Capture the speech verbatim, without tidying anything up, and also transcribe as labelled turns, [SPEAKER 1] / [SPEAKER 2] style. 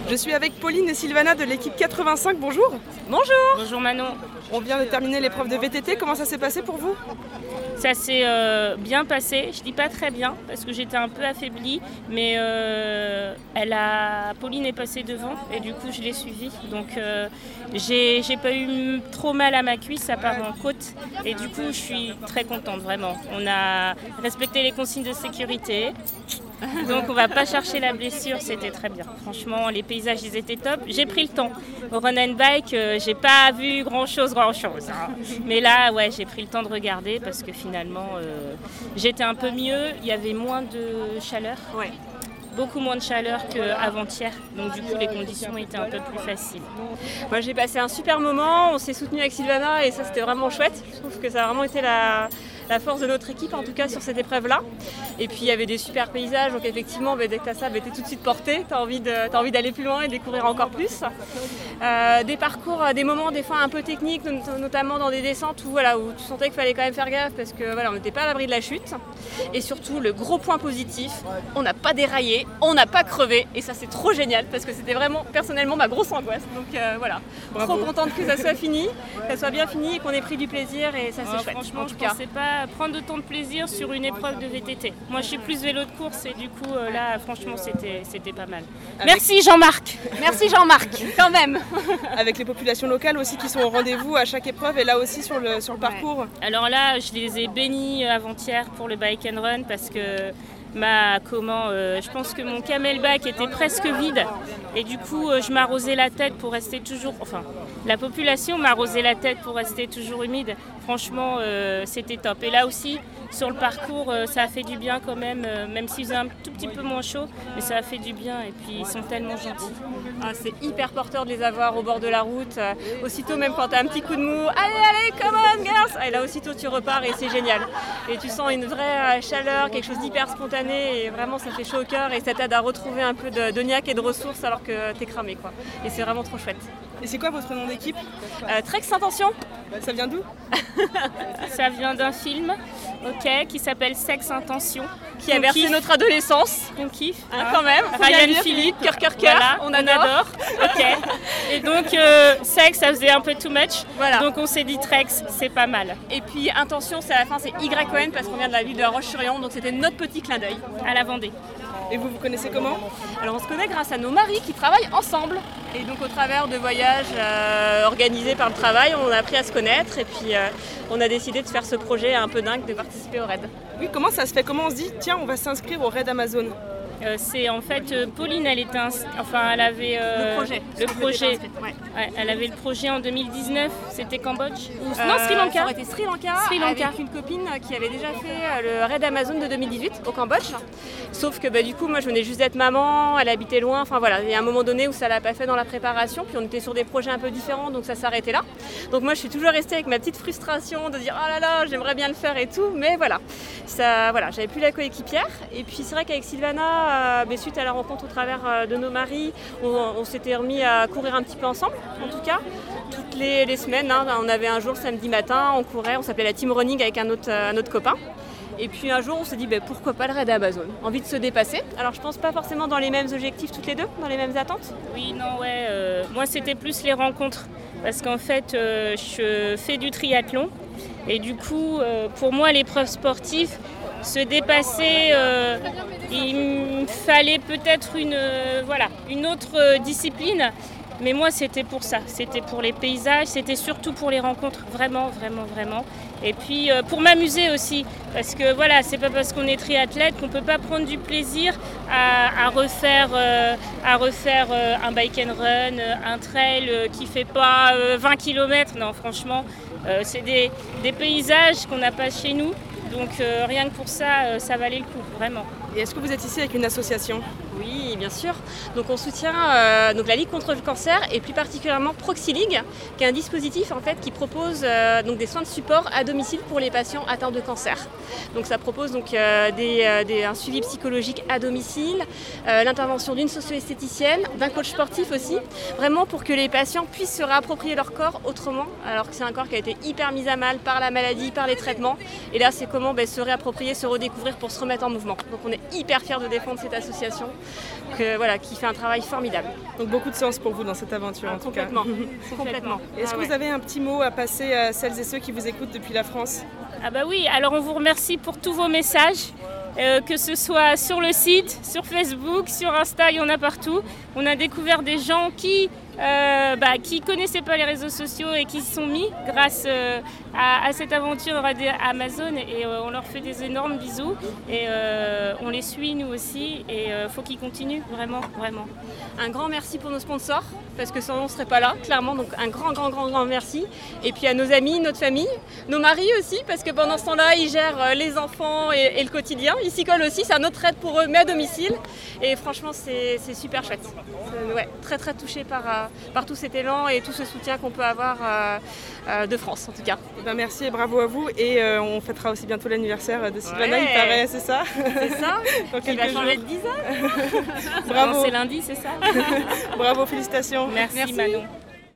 [SPEAKER 1] Je suis avec Pauline et Sylvana de l'équipe quatre-vingt-cinq, bonjour.
[SPEAKER 2] Bonjour.
[SPEAKER 3] Bonjour Manon.
[SPEAKER 1] On vient de terminer l'épreuve de V T T, comment ça s'est passé pour vous?
[SPEAKER 3] Ça s'est euh, bien passé, je dis pas très bien parce que j'étais un peu affaiblie, mais euh, elle a... Pauline est passée devant et du coup je l'ai suivie. Donc euh, j'ai, j'ai pas eu trop mal à ma cuisse à part en côte et du coup je suis très contente vraiment. On a respecté les consignes de sécurité. Donc on va pas chercher la blessure, c'était très bien. Franchement, les paysages ils étaient top. J'ai pris le temps. Au run and bike, euh, j'ai pas vu grand chose, grand chose. Hein. Mais là, ouais, j'ai pris le temps de regarder parce que finalement, euh, j'étais un peu mieux. Il y avait moins de chaleur.
[SPEAKER 2] Ouais.
[SPEAKER 3] Beaucoup moins de chaleur qu'avant-hier, donc du coup les conditions étaient un peu plus faciles.
[SPEAKER 2] Moi j'ai passé un super moment, on s'est soutenu avec Sylvana et ça c'était vraiment chouette. Je trouve que ça a vraiment été la, la force de notre équipe en tout cas sur cette épreuve-là. Et puis il y avait des super paysages, donc effectivement bah, dès que tu as ça, bah, tu es tout de suite porté, tu as envie, de, t'as envie d'aller plus loin et découvrir encore plus. Euh, des parcours, des moments des fois un peu techniques, notamment dans des descentes où, voilà, où tu sentais qu'il fallait quand même faire gaffe parce que voilà, on n'était pas à l'abri de la chute. Et surtout le gros point positif, on n'a pas déraillé. On n'a pas crevé et ça c'est trop génial parce que c'était vraiment personnellement ma grosse angoisse. Donc euh, voilà,
[SPEAKER 1] Bravo.
[SPEAKER 2] Trop contente que ça soit fini, que ça soit bien fini et qu'on ait pris du plaisir et ça c'est
[SPEAKER 3] Ouais,
[SPEAKER 2] chouette.
[SPEAKER 3] franchement,
[SPEAKER 2] en
[SPEAKER 3] je
[SPEAKER 2] tout
[SPEAKER 3] ne
[SPEAKER 2] cas.
[SPEAKER 3] pensais pas prendre autant de plaisir sur une épreuve de V T T. Moi je suis plus vélo de course et du coup euh, là franchement c'était, c'était pas mal.
[SPEAKER 1] Avec...
[SPEAKER 3] Merci Jean-Marc.
[SPEAKER 2] Merci Jean-Marc, quand même.
[SPEAKER 1] Avec les populations locales aussi qui sont au rendez-vous à chaque épreuve et là aussi sur le, sur le parcours.
[SPEAKER 3] Alors là je les ai bénis avant-hier pour le bike and run parce que Ma, comment, euh, je pense que mon camelback était presque vide et du coup euh, je m'arrosais la tête pour rester toujours, enfin la population m'arrosait la tête pour rester toujours humide. Franchement euh, c'était top. Et là aussi sur le parcours euh, ça a fait du bien quand même, euh, même s'il faisait un tout petit peu moins chaud, mais ça a fait du bien et puis ils sont tellement gentils.
[SPEAKER 2] Ah, c'est hyper porteur de les avoir au bord de la route. Euh, aussitôt même quand tu as un petit coup de mou, allez allez come on girls, et là aussitôt tu repars et c'est génial. Et tu sens une vraie chaleur, quelque chose d'hyper spontané. Et vraiment ça fait chaud au cœur et ça t'aide à retrouver un peu de, de niaque et de ressources alors que t'es cramé quoi. Et c'est vraiment trop chouette.
[SPEAKER 1] Et c'est quoi votre nom d'équipe?
[SPEAKER 2] euh, Trex Intention.
[SPEAKER 1] Ça vient d'où?
[SPEAKER 3] Ça vient d'un film, ok, qui s'appelle Sexe Intention,
[SPEAKER 2] qui a versé notre adolescence.
[SPEAKER 3] On kiffe.
[SPEAKER 2] Hein, quand même.
[SPEAKER 3] Ryan Philippe,
[SPEAKER 2] cœur cœur cœur.
[SPEAKER 3] Voilà,
[SPEAKER 2] on
[SPEAKER 3] on
[SPEAKER 2] adore.
[SPEAKER 3] adore. Ok. Et donc euh, sexe ça faisait un peu too much.
[SPEAKER 2] Voilà.
[SPEAKER 3] Donc on s'est dit Trex, c'est pas mal.
[SPEAKER 2] Et puis Intention, c'est à la fin c'est Y O N parce qu'on vient de la ville de La Roche-sur-Yon, donc c'était notre petit clin d'œil.
[SPEAKER 3] À la Vendée.
[SPEAKER 1] Et vous vous connaissez comment?
[SPEAKER 2] Alors on se connaît grâce à nos maris qui travaillent ensemble. Et donc au travers de voyages euh, organisés par le travail, on a appris à se connaître et puis euh, on a décidé de faire ce projet un peu dingue de participer au raid.
[SPEAKER 1] Oui, comment ça se fait? Comment on se dit tiens on va s'inscrire au raid Amazon?
[SPEAKER 3] Euh, c'est en fait euh, Pauline, elle était ins... enfin elle avait euh,
[SPEAKER 2] le projet.
[SPEAKER 3] Le projet.
[SPEAKER 2] Ouais.
[SPEAKER 3] Ouais, elle avait le projet en deux mille dix-neuf. C'était Cambodge ou
[SPEAKER 2] Euh,
[SPEAKER 3] non Sri Lanka.
[SPEAKER 2] Ça aurait été Sri Lanka,
[SPEAKER 3] Sri Lanka.
[SPEAKER 2] avec une copine qui avait déjà fait le raid Amazon de deux mille dix-huit au Cambodge. Sauf que bah, du coup moi je venais juste d'être maman, elle habitait loin. Enfin voilà, il y a un moment donné où ça l'a pas fait dans la préparation. Puis on était sur des projets un peu différents, donc ça s'arrêtait là. Donc moi je suis toujours restée avec ma petite frustration de dire oh là là j'aimerais bien le faire et tout, mais voilà, ça voilà, j'avais plus la coéquipière. Et puis c'est vrai qu'avec Sylvana, euh, bah, suite à la rencontre au travers de nos maris, on, on s'était remis à courir un petit peu ensemble, en tout cas. Toutes les, les semaines, hein, on avait un jour samedi matin, on courait, on s'appelait la Team Running avec un autre, un autre copain. Et puis un jour, on s'est dit bah, pourquoi pas le raid Amazon, envie de se dépasser. Alors je pense pas forcément dans les mêmes objectifs toutes les deux, dans les mêmes attentes.
[SPEAKER 3] Oui, non, ouais. Euh, moi, c'était plus les rencontres. Parce qu'en fait, euh, je fais du triathlon. Et du coup, euh, pour moi, l'épreuve sportive, se dépasser, euh, il me fallait peut-être une, euh, voilà, une autre euh, discipline. Mais moi, c'était pour ça. C'était pour les paysages, c'était surtout pour les rencontres. Vraiment, vraiment, vraiment. Et puis, euh, pour m'amuser aussi. Parce que voilà, c'est pas parce qu'on est triathlète qu'on peut pas prendre du plaisir à, à refaire, euh, à refaire euh, un bike and run, un trail euh, qui fait pas euh, vingt kilomètres. Non, franchement, euh, c'est des, des paysages qu'on n'a pas chez nous. Donc euh, rien que pour ça, euh, ça valait le coup, vraiment.
[SPEAKER 1] Et est-ce que vous êtes ici avec une association?
[SPEAKER 2] Oui, bien sûr. Donc on soutient euh, donc la Ligue contre le cancer et plus particulièrement ProxyLig, qui est un dispositif en fait qui propose euh, donc des soins de support à domicile pour les patients atteints de cancer. Donc ça propose donc euh, des, euh, des, un suivi psychologique à domicile, euh, l'intervention d'une socio-esthéticienne, d'un coach sportif aussi, vraiment pour que les patients puissent se réapproprier leur corps autrement, alors que c'est un corps qui a été hyper mis à mal par la maladie, par les traitements. Et là c'est comment ben, se réapproprier, se redécouvrir pour se remettre en mouvement. Donc on est hyper fiers de défendre cette association. que, voilà, qui fait un travail formidable.
[SPEAKER 1] Donc beaucoup de sens pour vous dans cette aventure,
[SPEAKER 2] Ah,
[SPEAKER 1] en tout
[SPEAKER 2] complètement.
[SPEAKER 1] cas.
[SPEAKER 2] Complètement.
[SPEAKER 1] Est-ce
[SPEAKER 2] Ah,
[SPEAKER 1] que
[SPEAKER 2] ouais.
[SPEAKER 1] vous avez un petit mot à passer à celles et ceux qui vous écoutent depuis la France?
[SPEAKER 3] Ah bah oui, alors on vous remercie pour tous vos messages, euh, que ce soit sur le site, sur Facebook, sur Insta, il y en a partout. On a découvert des gens qui euh, bah, qui connaissaient pas les réseaux sociaux et qui s'y sont mis grâce euh, à, à cette aventure Amazon, et euh, on leur fait des énormes bisous et euh, on les suit nous aussi, et il euh, faut qu'ils continuent, vraiment, vraiment.
[SPEAKER 2] Un grand merci pour nos sponsors, parce que sans eux on ne serait pas là, clairement, donc un grand, grand, grand, grand merci. Et puis à nos amis, notre famille, nos maris aussi, parce que pendant ce temps-là, ils gèrent les enfants et, et le quotidien. Ils s'y collent aussi, c'est un autre aide pour eux, mais à domicile. Et franchement, c'est, c'est super chouette. C'est, ouais, très, très touché par, euh, par tout cet élan et tout ce soutien qu'on peut avoir euh, euh, de France, en tout cas.
[SPEAKER 1] Eh ben, merci et bravo à vous. Et euh, on fêtera aussi bientôt l'anniversaire de Sylvana,
[SPEAKER 2] Ouais.
[SPEAKER 1] il paraît, c'est ça?
[SPEAKER 2] C'est ça.
[SPEAKER 1] Dans
[SPEAKER 2] Il
[SPEAKER 1] quelques
[SPEAKER 2] va
[SPEAKER 1] jours.
[SPEAKER 2] changer de design.
[SPEAKER 1] Bravo.
[SPEAKER 3] C'est lundi, c'est ça?
[SPEAKER 1] Bravo, félicitations.
[SPEAKER 3] Merci,
[SPEAKER 2] Merci.
[SPEAKER 3] Manon.